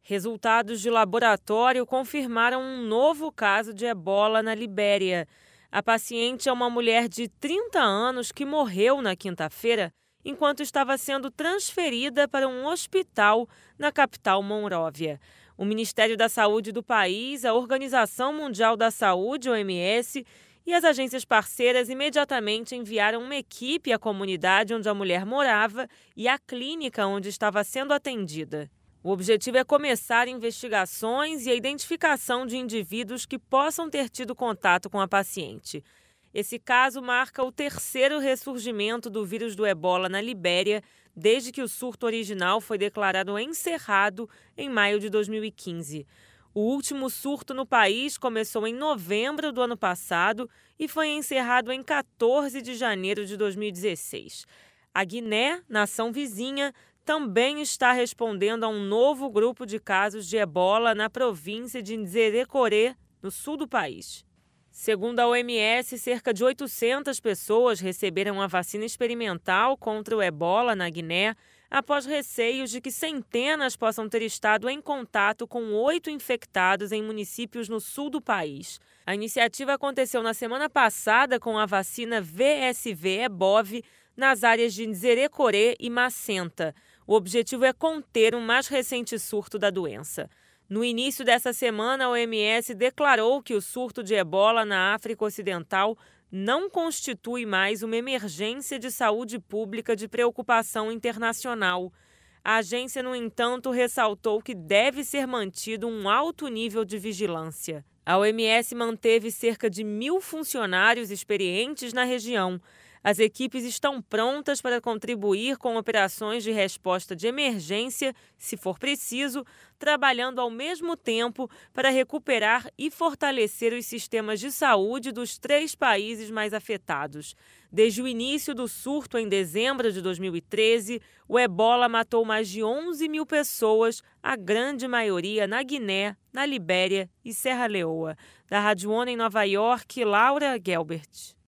Resultados de laboratório confirmaram um novo caso de ebola na Libéria. A paciente é uma mulher de 30 anos que morreu na quinta-feira enquanto estava sendo transferida para um hospital na capital Monróvia. O Ministério da Saúde do país, a Organização Mundial da Saúde, OMS, e as agências parceiras imediatamente enviaram uma equipe à comunidade onde a mulher morava e à clínica onde estava sendo atendida. O objetivo é começar investigações e a identificação de indivíduos que possam ter tido contato com a paciente. Esse caso marca o terceiro ressurgimento do vírus do ebola na Libéria, desde que o surto original foi declarado encerrado em maio de 2015. O último surto no país começou em novembro do ano passado e foi encerrado em 14 de janeiro de 2016. A Guiné, nação vizinha, também está respondendo a um novo grupo de casos de ebola na província de Nzerekoré, no sul do país. Segundo a OMS, cerca de 800 pessoas receberam a vacina experimental contra o ebola na Guiné, após receios de que centenas possam ter estado em contato com 8 infectados em municípios no sul do país. A iniciativa aconteceu na semana passada com a vacina VSV-EBOV nas áreas de Nzerekoré e Macenta. O objetivo é conter o mais recente surto da doença. No início dessa semana, a OMS declarou que o surto de ebola na África Ocidental não constitui mais uma emergência de saúde pública de preocupação internacional. A agência, no entanto, ressaltou que deve ser mantido um alto nível de vigilância. A OMS manteve cerca de 1.000 funcionários experientes na região. As equipes estão prontas para contribuir com operações de resposta de emergência, se for preciso, trabalhando ao mesmo tempo para recuperar e fortalecer os sistemas de saúde dos 3 países mais afetados. Desde o início do surto em dezembro de 2013, o ebola matou mais de 11.000 pessoas, a grande maioria na Guiné, na Libéria e Serra Leoa. Da Rádio ONU em Nova York, Laura Gelbert.